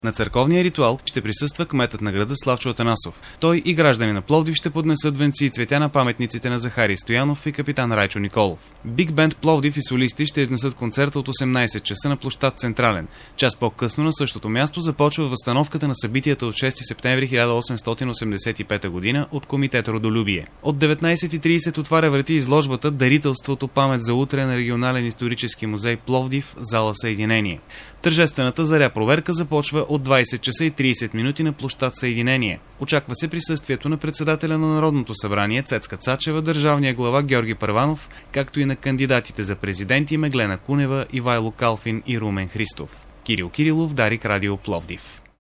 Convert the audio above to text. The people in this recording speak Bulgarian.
На църковния ритуал ще присъства кметът на града Славчо Атанасов. Той и граждани на Пловдив ще поднесат венци и цветя на паметниците на Захари Стоянов и капитан Райчо Николов. Биг Бенд Пловдив и солисти ще изнесат концерта от 18 часа на площад Централен. Час по-късно на същото място започва възстановката на събитията от 6 септември 1885 г. от комитет Родолюбие. От 19:30 отваря врати изложбата "Дарителството памет за утре" на Регионален исторически музей Пловдив, зала Съединение. Тържествената заря проверка започва от 20 часа и 30 минути на площад Съединение. Очаква се присъствието на председателя на Народното събрание Цецка Цачева, държавния глава Георги Първанов, както и на кандидатите за президенти Меглена Кунева, Ивайло Калфин и Румен Христов. Кирил Кирилов, Дарик Радио, Пловдив.